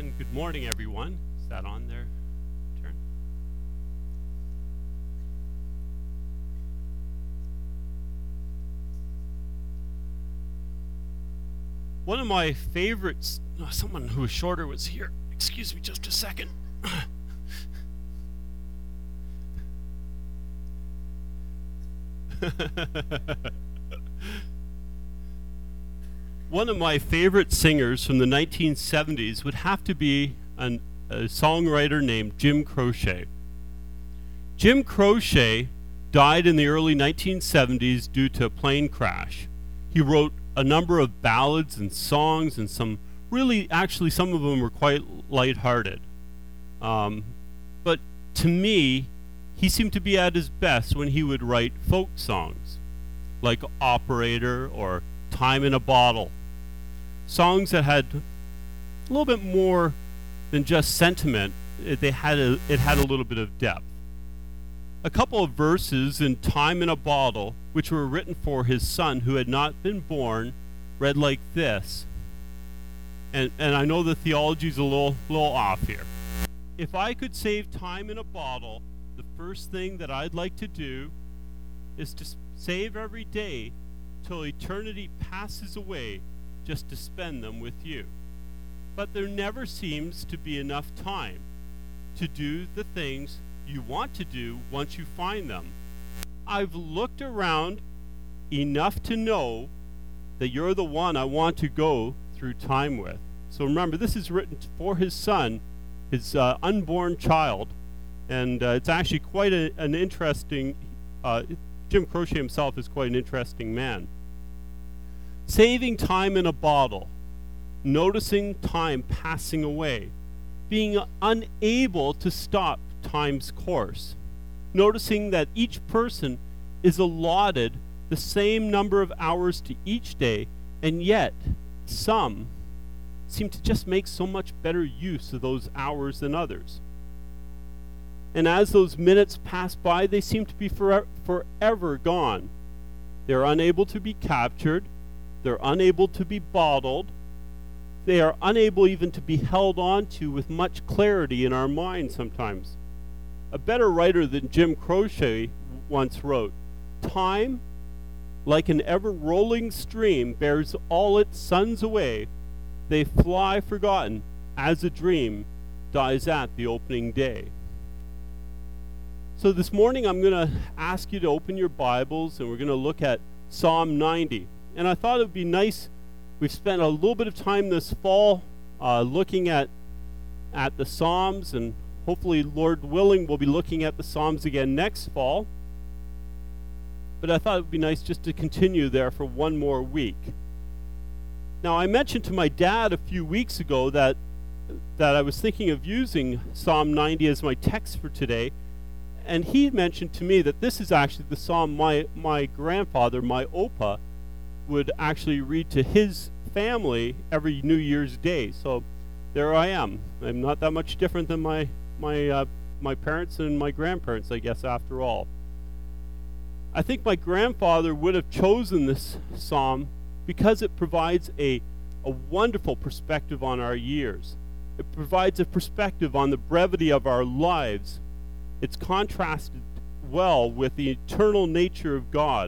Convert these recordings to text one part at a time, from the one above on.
And good morning, everyone. Is that on there? Turn. One of my favorites, someone who was shorter was here. Excuse me just a second. One of my favorite singers from the 1970s would have to be a songwriter named Jim Croce. Jim Croce died in the early 1970s due to a plane crash. He wrote a number of ballads and songs, and some of them were quite lighthearted. But to me, he seemed to be at his best when he would write folk songs, like Operator or Time in a Bottle. Songs that had a little bit more than just sentiment. It had a little bit of depth. A couple of verses in Time in a Bottle, which were written for his son who had not been born, read like this. And I know the theology's a little off here. If I could save time in a bottle, the first thing that I'd like to do is to save every day till eternity passes away, just to spend them with you. But there never seems to be enough time to do the things you want to do once you find them. I've looked around enough to know that you're the one I want to go through time with. So remember, this is written for his son, his unborn child, and it's actually quite an interesting, Jim Croce himself is quite an interesting man. Saving time in a bottle, noticing time passing away, being unable to stop time's course, noticing that each person is allotted the same number of hours to each day, and yet some seem to just make so much better use of those hours than others. And as those minutes pass by, they seem to be forever gone. They're unable to be captured. They're unable to be bottled. They are unable even to be held on to with much clarity in our mind sometimes. A better writer than Jim Croce once wrote, "Time, like an ever-rolling stream, bears all its sons away. They fly forgotten as a dream dies at the opening day." So this morning I'm going to ask you to open your Bibles, and we're going to look at Psalm 90. And I thought it would be nice, we've spent a little bit of time this fall looking at the Psalms, and hopefully, Lord willing, we'll be looking at the Psalms again next fall. But I thought it would be nice just to continue there for one more week. Now, I mentioned to my dad a few weeks ago that I was thinking of using Psalm 90 as my text for today, and he mentioned to me that this is actually the psalm my grandfather, my Opa, would actually read to his family every New Year's Day. So there I am. I'm not that much different than my parents and my grandparents, I guess, after all. I think my grandfather would have chosen this psalm because it provides a wonderful perspective on our years. It provides a perspective on the brevity of our lives. It's contrasted well with the eternal nature of God.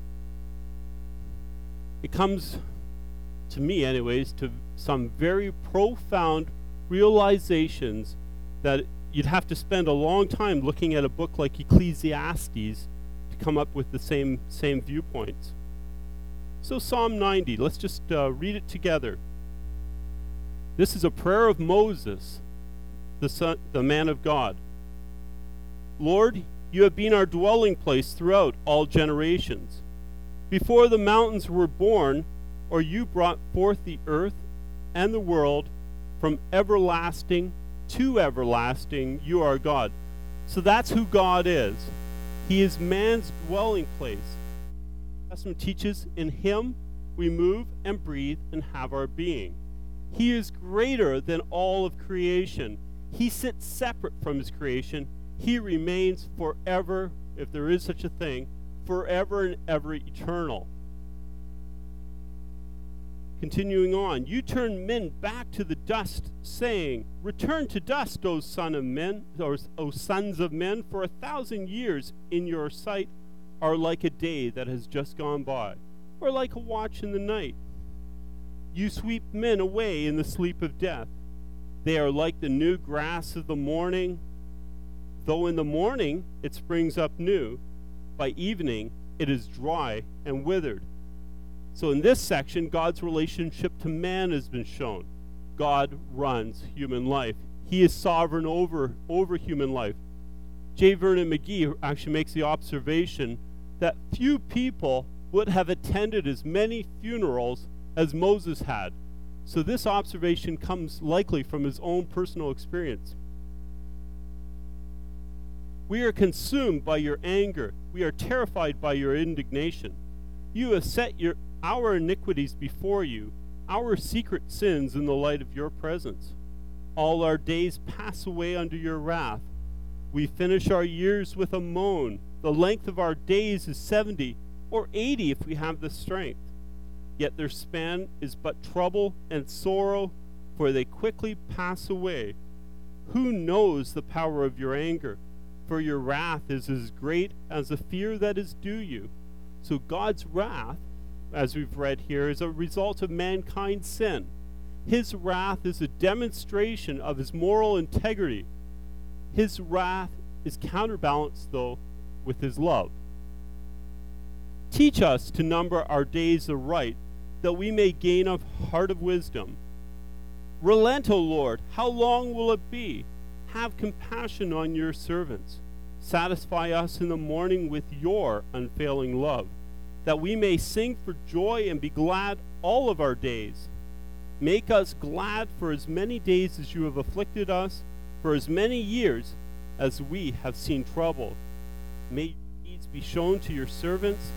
It comes, to me anyways, to some very profound realizations that you'd have to spend a long time looking at a book like Ecclesiastes to come up with the same viewpoints. So Psalm 90, let's just read it together. This is a prayer of Moses, the man of God. "Lord, you have been our dwelling place throughout all generations. Before the mountains were born, or you brought forth the earth and the world, from everlasting to everlasting, you are God." So that's who God is. He is man's dwelling place. The Testament teaches, in him we move and breathe and have our being. He is greater than all of creation. He sits separate from his creation. He remains forever, if there is such a thing, forever and ever eternal. Continuing on, you turn men back to the dust, saying, return to dust, O son of men, or O sons of men, for 1,000 years in your sight are like a day that has just gone by, or like a watch in the night. You sweep men away in the sleep of death. They are like the new grass of the morning. Though in the morning it springs up new, by evening it is dry and withered. So in this section, God's relationship to man has been shown. God runs human life. He is sovereign over human life. J. Vernon McGee actually makes the observation that few people would have attended as many funerals as Moses had. So this observation comes likely from his own personal experience. We are consumed by your anger. We are terrified by your indignation. You have set our iniquities before you, our secret sins in the light of your presence. All our days pass away under your wrath. We finish our years with a moan. The length of our days is 70 or 80 if we have the strength. Yet their span is but trouble and sorrow, for they quickly pass away. Who knows the power of your anger? For your wrath is as great as the fear that is due you. So God's wrath, as we've read here, is a result of mankind's sin. His wrath is a demonstration of his moral integrity. His wrath is counterbalanced, though, with his love. Teach us to number our days aright, that we may gain a heart of wisdom. Relent, O Lord, how long will it be? Have compassion on your servants. Satisfy us in the morning with your unfailing love, that we may sing for joy and be glad all of our days. Make us glad for as many days as you have afflicted us, for as many years as we have seen trouble. May your deeds be shown to your servants.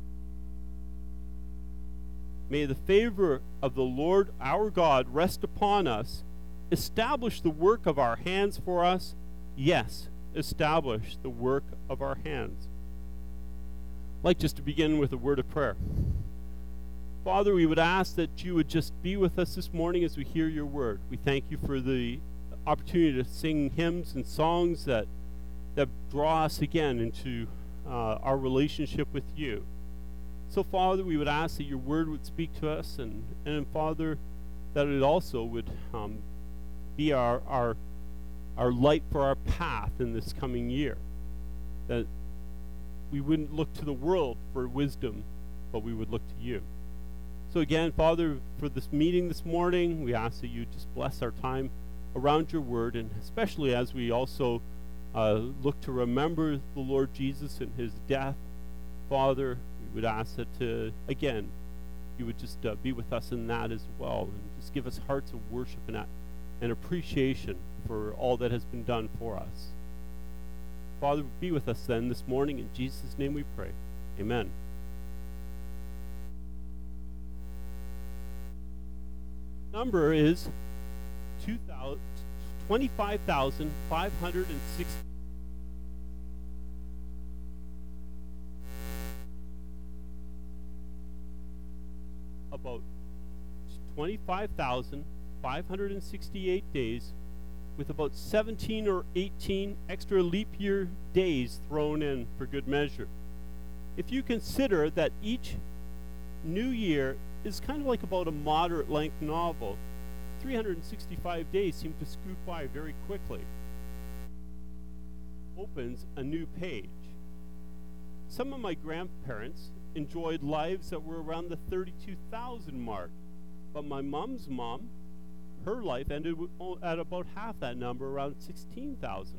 May the favor of the Lord our God rest upon us. Establish the work of our hands for us. Yes, establish the work of our hands. I'd like just to begin with a word of prayer. Father, we would ask that you would just be with us this morning as we hear your word. We thank you for the opportunity to sing hymns and songs that draw us again into our relationship with you. So, Father, we would ask that your word would speak to us, and Father, that it also would be our light for our path in this coming year. That we wouldn't look to the world for wisdom, but we would look to you. So again, Father, for this meeting this morning, we ask that you just bless our time around your word, and especially as we also look to remember the Lord Jesus and his death. Father, we would ask that, again, you would just be with us in that as well, and just give us hearts of worship and appreciation for all that has been done for us. Father, be with us then this morning. In Jesus' name we pray. Amen. Number is 25,560. About 25,568 days, with about 17 or 18 extra leap year days thrown in for good measure. If you consider that each new year is kind of like about a moderate length novel, 365 days seem to scoot by very quickly. Opens a new page. Some of my grandparents enjoyed lives that were around the 32,000 mark, but my mom's mom, her life ended at about half that number, around 16,000.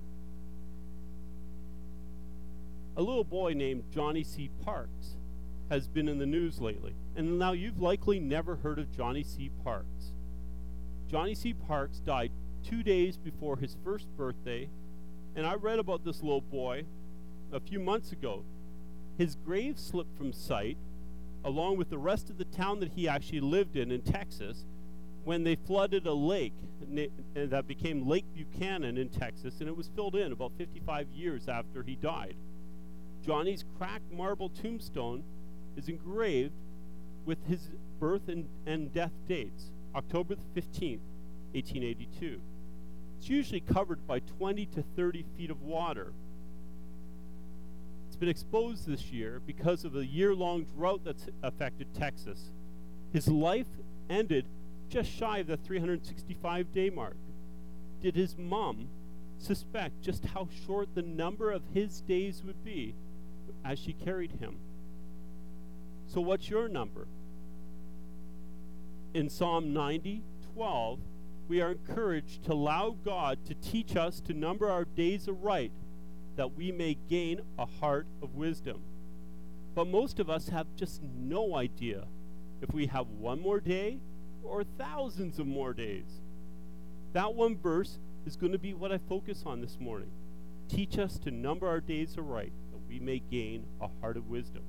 A little boy named Johnny C. Parks has been in the news lately, and now you've likely never heard of Johnny C. Parks. Johnny C. Parks died 2 days before his first birthday, and I read about this little boy a few months ago. His grave slipped from sight, along with the rest of the town that he actually lived in Texas, when they flooded a lake that became Lake Buchanan in Texas, and it was filled in about 55 years after he died. Johnny's cracked marble tombstone is engraved with his birth and death dates. October the 15th, 1882. It's usually covered by 20 to 30 feet of water. It's been exposed this year because of a year-long drought that's affected Texas. His life ended just shy of the 365-day mark. Did his mom suspect just how short the number of his days would be as she carried him? So what's your number? In Psalm 90:12, we are encouraged to allow God to teach us to number our days aright, that we may gain a heart of wisdom. But most of us have just no idea if we have one more day or thousands of more days. That one verse is going to be what I focus on this morning. Teach us to number our days aright, that we may gain a heart of wisdom.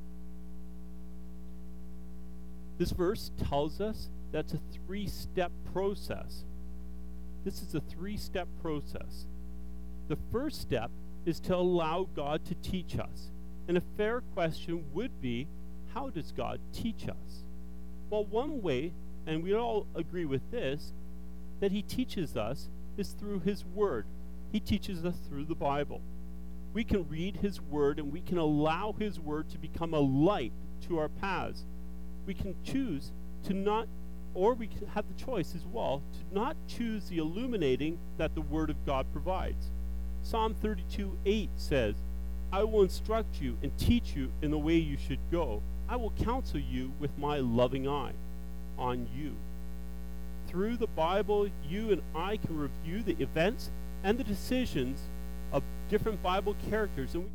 This verse tells us that's a three-step process. This is a three-step process. The first step is to allow God to teach us. And a fair question would be, how does God teach us? Well, one way, and we all agree with this, that he teaches us is through his word. He teaches us through the Bible. We can read his word and we can allow his word to become a light to our paths. We can choose to not, or we can have the choice as well, to not choose the illuminating that the word of God provides. Psalm 32:8 says, I will instruct you and teach you in the way you should go. I will counsel you with my loving eye on you. Through the Bible, you and I can review the events and the decisions of different Bible characters, and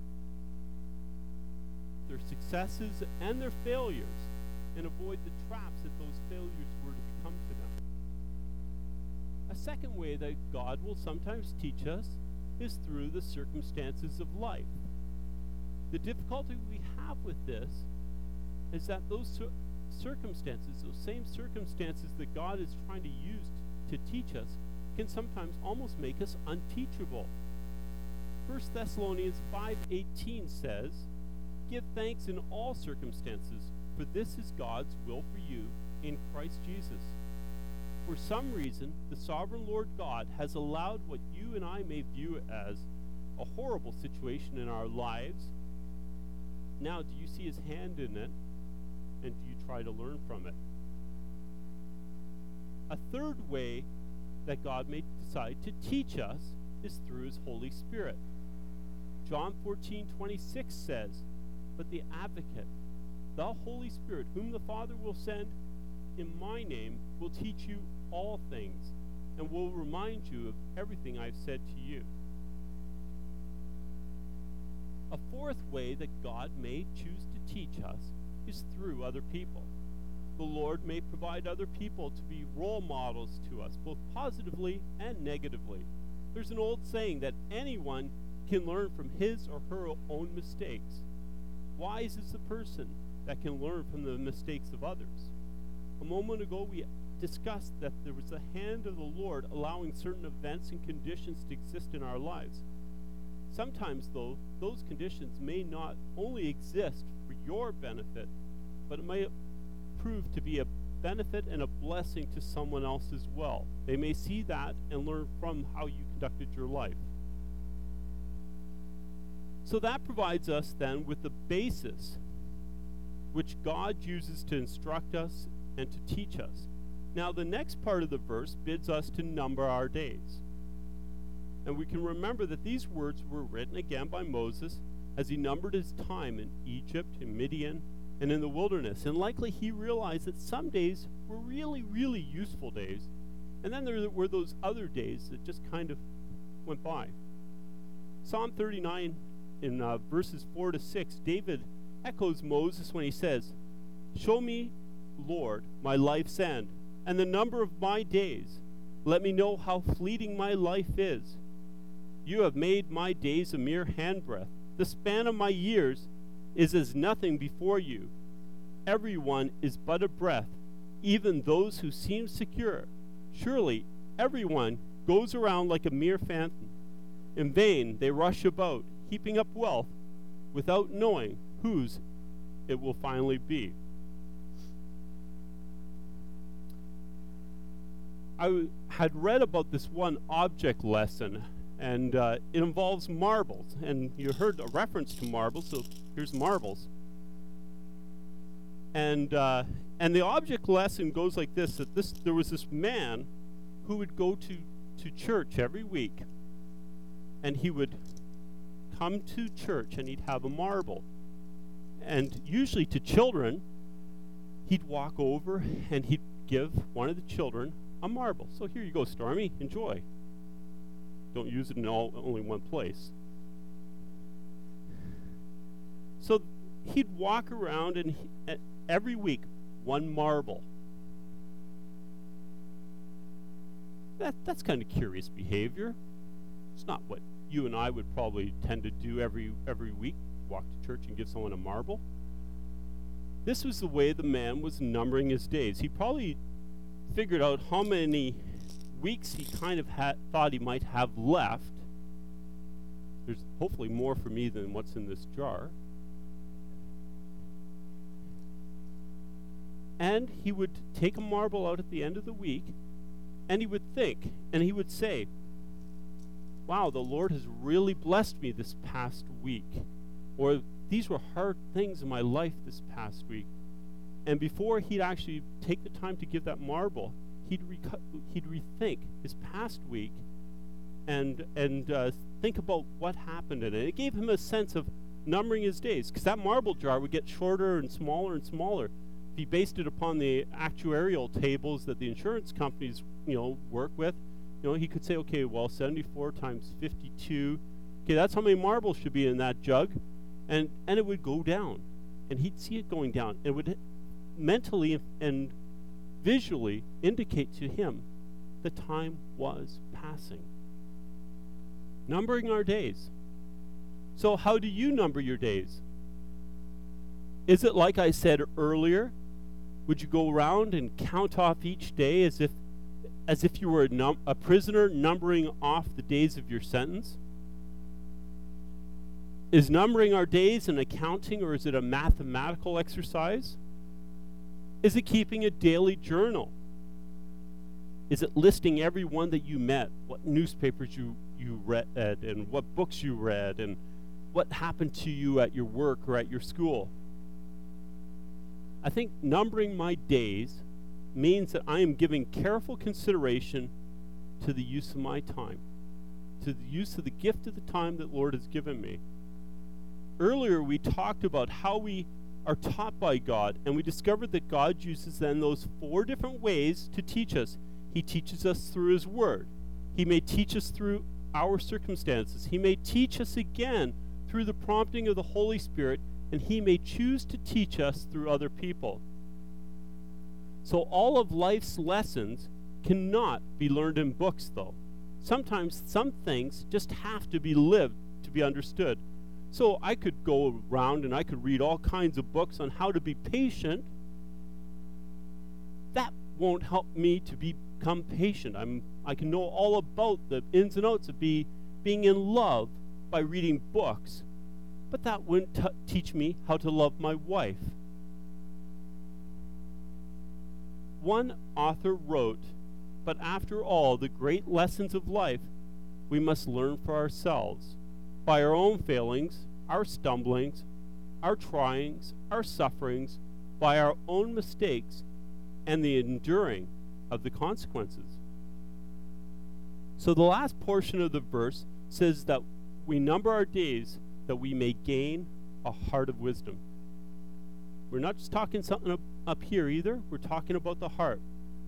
their successes and their failures, and avoid the traps that those failures were to become to them. A second way that God will sometimes teach us is through the circumstances of life. The difficulty we have with this is that those circumstances, those same circumstances that God is trying to use to teach us, can sometimes almost make us unteachable. 1 Thessalonians 5:18 says, give thanks in all circumstances, for this is God's will for you in Christ Jesus. For some reason, the sovereign Lord God has allowed what you and I may view as a horrible situation in our lives. Now, do you see his hand in it, and do you try to learn from it? A third way that God may decide to teach us is through his Holy Spirit. John 14:26 says, but the advocate, the Holy Spirit, whom the Father will send in my name, will teach you all things and will remind you of everything I've said to you. A fourth way that God may choose to teach us is through other people. The Lord may provide other people to be role models to us, both positively and negatively. There's an old saying that anyone can learn from his or her own mistakes. Wise is the person that can learn from the mistakes of others. A moment ago, we discussed that there was the hand of the Lord allowing certain events and conditions to exist in our lives. Sometimes, though, those conditions may not only exist for your benefit, but it may prove to be a benefit and a blessing to someone else as well. They may see that and learn from how you conducted your life. So that provides us then with the basis which God uses to instruct us and to teach us. Now, the next part of the verse bids us to number our days. And we can remember that these words were written again by Moses as he numbered his time in Egypt, in Midian, and in the wilderness. And likely he realized that some days were really, really useful days. And then there were those other days that just kind of went by. Psalm 39 in verses 4 to 6, David echoes Moses when he says, show me, Lord, my life's end, and the number of my days. Let me know how fleeting my life is. You have made my days a mere handbreadth. The span of my years is as nothing before you. Everyone is but a breath, even those who seem secure. Surely everyone goes around like a mere phantom. In vain they rush about, heaping up wealth, without knowing whose it will finally be. had read about this one object lesson, and it involves marbles. And you heard a reference to marbles, so here's marbles. And the object lesson goes like this: that there was this man who would go to church every week, and he would come to church and he'd have a marble. And usually to children, he'd walk over and he'd give one of the children a marble. So here you go, Stormy, enjoy. Don't use it in only one place. So he'd walk around and every week, one marble. That's kind of curious behavior. It's not what you and I would probably tend to do every week, walk to church and give someone a marble. This was the way the man was numbering his days. He probably figured out how many weeks he kind of thought he might have left. There's hopefully more for me than what's in this jar. And he would take a marble out at the end of the week, and he would think, and he would say, wow, the Lord has really blessed me this past week. Or these were hard things in my life this past week. And before he'd actually take the time to give that marble, he'd rethink his past week and think about what happened in it. It gave him a sense of numbering his days, because that marble jar would get shorter and smaller and smaller. If he based it upon the actuarial tables that the insurance companies, work with, he could say, okay, well, 74 times 52, okay, that's how many marbles should be in that jug, and it would go down, and he'd see it going down. It would mentally and visually indicate to him the time was passing. Numbering our days. So how do you number your days? Is it like I said earlier? Would you go around and count off each day as if you were a prisoner numbering off the days of your sentence? Is numbering our days an accounting, or is it a mathematical exercise? Is it keeping a daily journal? Is it listing everyone that you met, what newspapers you read, and what books you read, and what happened to you at your work or at your school? I think numbering my days means that I am giving careful consideration to the use of my time, to the use of the gift of the time that Lord has given me. Earlier, we talked about how we are taught by God, and we discovered that God uses then those 4 different ways to teach us. He teaches us through His Word. He may teach us through our circumstances. He may teach us again through the prompting of the Holy Spirit, and He may choose to teach us through other people. So all of life's lessons cannot be learned in books, though. Sometimes some things just have to be lived to be understood. So I could go around and I could read all kinds of books on how to be patient. That won't help me to become patient. I can know all about the ins and outs of being in love by reading books, but that wouldn't teach me how to love my wife. One author wrote, "But after all the great lessons of life, we must learn for ourselves, by our own failings, our stumblings, our tryings, our sufferings, by our own mistakes, and the enduring of the consequences." So the last portion of the verse says that we number our days that we may gain a heart of wisdom. We're not just talking something up here either. We're talking about the heart.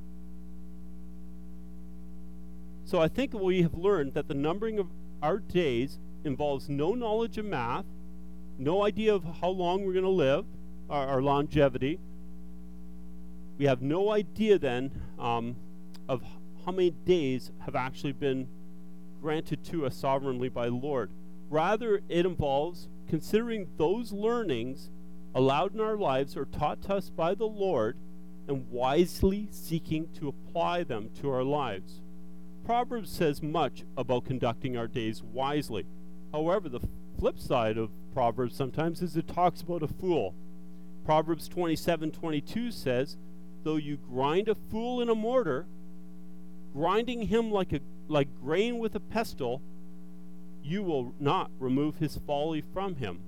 So I think we have learned that the numbering of our days involves no knowledge of math, no idea of how long we're going to live, our longevity. We have no idea then of how many days have actually been granted to us sovereignly by the Lord. Rather, it involves considering those learnings allowed in our lives or taught to us by the Lord and wisely seeking to apply them to our lives. Proverbs says much about conducting our days wisely. However, the flip side of Proverbs sometimes is it talks about a fool. Proverbs 27:22 says, "Though you grind a fool in a mortar, grinding him like grain with a pestle, you will not remove his folly from him.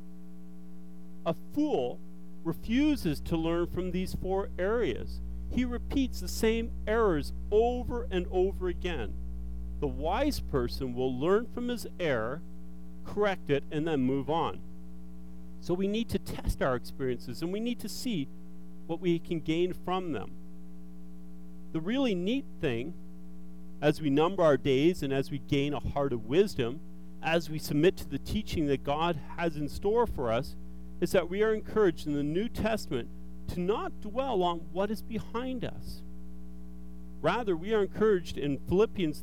A fool refuses to learn from these 4 areas. He repeats the same errors over and over again. The wise person will learn from his error, correct it, and then move on. So we need to test our experiences, and we need to see what we can gain from them. The really neat thing, as we number our days and as we gain a heart of wisdom, as we submit to the teaching that God has in store for us, is that we are encouraged in the New Testament to not dwell on what is behind us. Rather, we are encouraged in Philippians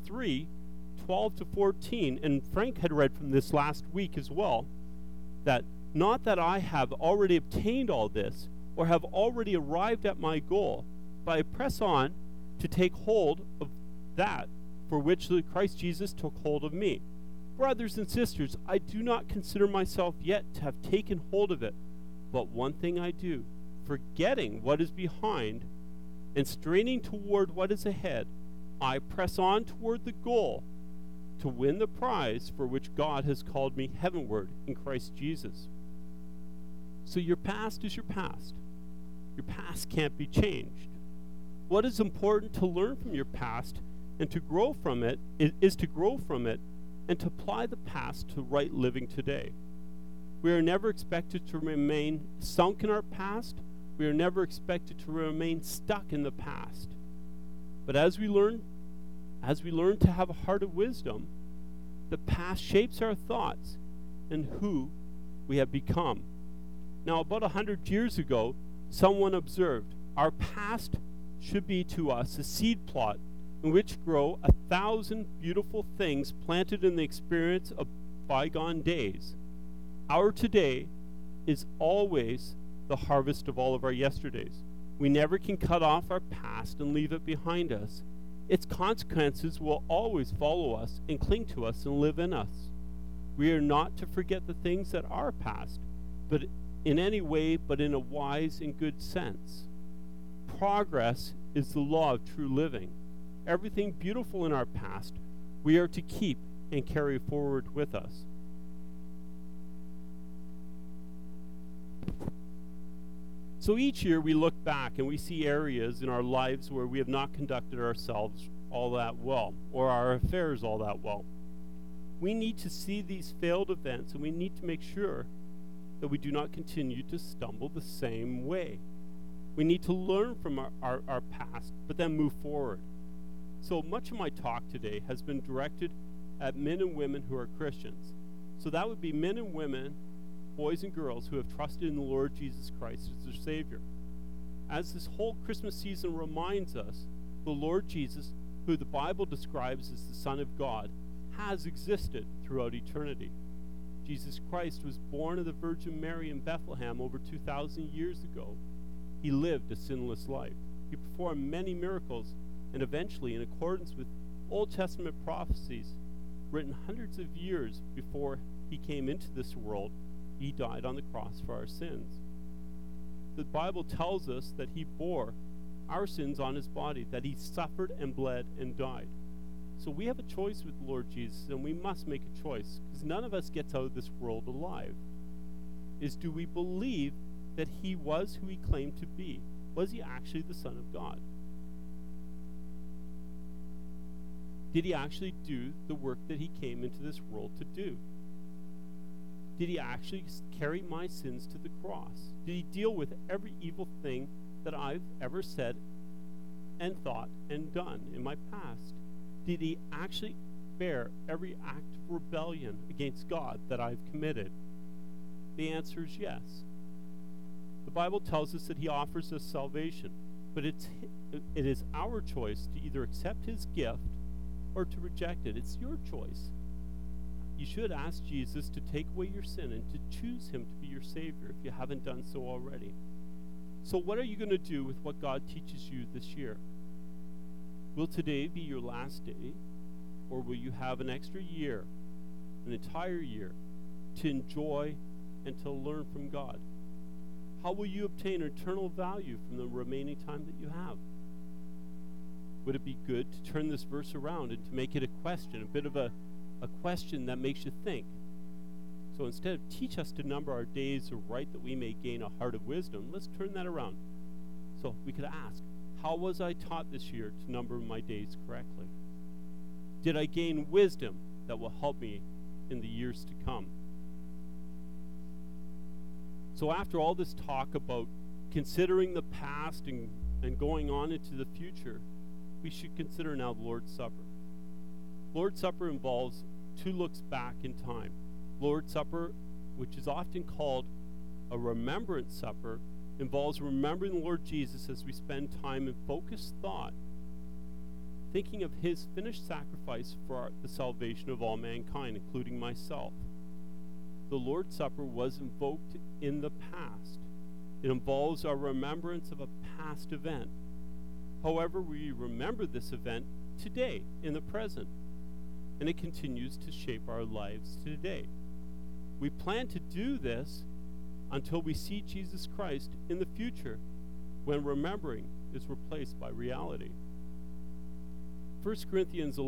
3:12-14, and Frank had read from this last week as well, that not that I have already obtained all this or have already arrived at my goal, but I press on to take hold of that for which Christ Jesus took hold of me. Brothers and sisters, I do not consider myself yet to have taken hold of it, but one thing I do, forgetting what is behind and straining toward what is ahead, I press on toward the goal to win the prize for which God has called me heavenward in Christ Jesus. So your past is your past. Your past can't be changed. What is important to learn from your past and to grow from it is to grow from it and to apply the past to right living today. We are never expected to remain sunk in our past. We are never expected to remain stuck in the past. But as we learn to have a heart of wisdom, the past shapes our thoughts and who we have become. Now, about 100 years ago, someone observed, our past should be to us a seed plot in which grow 1,000 beautiful things planted in the experience of bygone days. Our today is always the harvest of all of our yesterdays. We never can cut off our past and leave it behind us. Its consequences will always follow us and cling to us and live in us. We are not to forget the things that are past, but in any way, but in a wise and good sense. Progress is the law of true living. Everything beautiful in our past, we are to keep and carry forward with us. So each year we look back and we see areas in our lives where we have not conducted ourselves all that well, or our affairs all that well. We need to see these failed events, and we need to make sure that we do not continue to stumble the same way. We need to learn from our past, but then move forward. So much of my talk today has been directed at men and women who are Christians. So that would be men and women, boys and girls who have trusted in the Lord Jesus Christ as their Savior. As this whole Christmas season reminds us, the Lord Jesus, who the Bible describes as the Son of God, has existed throughout eternity. Jesus Christ was born of the Virgin Mary in Bethlehem over 2,000 years ago. He lived a sinless life. He performed many miracles, and eventually, in accordance with Old Testament prophecies written hundreds of years before he came into this world, he died on the cross for our sins. The Bible tells us that he bore our sins on his body, that he suffered and bled and died. So we have a choice with the Lord Jesus, and we must make a choice, because none of us gets out of this world alive. Do we believe that he was who he claimed to be? Was he actually the Son of God? Did he actually do the work that he came into this world to do? Did he actually carry my sins to the cross? Did he deal with every evil thing that I've ever said and thought and done in my past? Did he actually bear every act of rebellion against God that I've committed? The answer is yes. The Bible tells us that he offers us salvation, but it is our choice to either accept his gift or to reject it. It's your choice. You should ask Jesus to take away your sin and to choose him to be your Savior if you haven't done so already. So what are you going to do with what God teaches you this year? Will today be your last day, or will you have an extra year, an entire year, to enjoy and to learn from God? How will you obtain eternal value from the remaining time that you have? would it be good to turn this verse around and to make it a question, a bit of a question that makes you think? So instead of teach us to number our days aright that we may gain a heart of wisdom, let's turn that around. So we could ask, how was I taught this year to number my days correctly? Did I gain wisdom that will help me in the years to come? So after all this talk about considering the past and going on into the future, we should consider now the Lord's Supper. Lord's Supper involves two looks back in time. Lord's Supper, which is often called a remembrance supper, involves remembering the Lord Jesus as we spend time in focused thought, thinking of his finished sacrifice for the salvation of all mankind, including myself. The Lord's Supper was invoked in the past. It involves our remembrance of a past event. However, we remember this event today, in the present, and it continues to shape our lives today. We plan to do this until we see Jesus Christ in the future, when remembering is replaced by reality. 1 Corinthians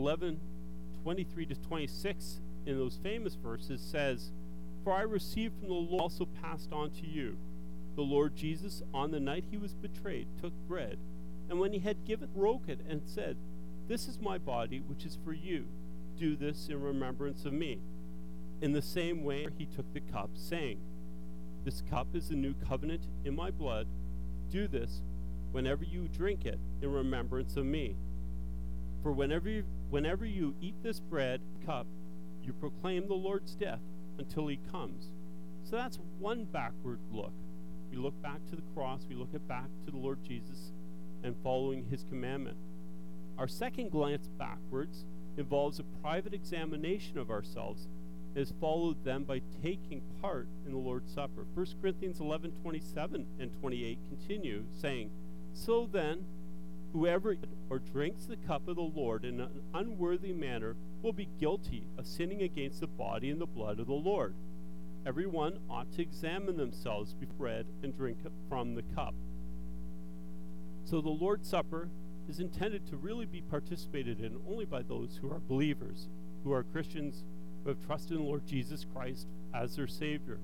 11:23-26 in those famous verses says, "For I received from the Lord also passed on to you. The Lord Jesus, on the night he was betrayed, took bread, and when he had given, broke it, and said, 'This is my body, which is for you. Do this in remembrance of me.' In the same way he took the cup, saying, 'This cup is the new covenant in my blood. Do this whenever you drink it in remembrance of me. For whenever you eat this bread, cup, you proclaim the Lord's death until he comes.'" So that's one backward look. We look back to the cross, we look back to the Lord Jesus and following his commandment. Our second glance backwards involves a private examination of ourselves, and is followed then by taking part in the Lord's Supper. 1 Corinthians 11:27 and 28 continue, saying, "So then, whoever eats or drinks the cup of the Lord in an unworthy manner will be guilty of sinning against the body and the blood of the Lord. Everyone ought to examine themselves before bread and drink from the cup." So the Lord's Supper is intended to really be participated in only by those who are believers, who are Christians, who have trusted in the Lord Jesus Christ as their Savior.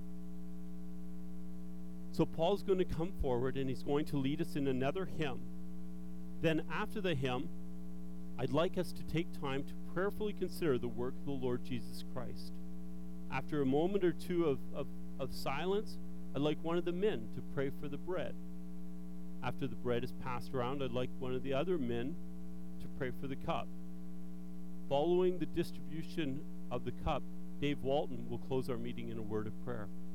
So Paul's going to come forward and he's going to lead us in another hymn. Then after the hymn, I'd like us to take time to prayerfully consider the work of the Lord Jesus Christ. After a moment or two of silence, I'd like one of the men to pray for the bread. After the bread is passed around, I'd like one of the other men to pray for the cup. Following the distribution of the cup, Dave Walton will close our meeting in a word of prayer.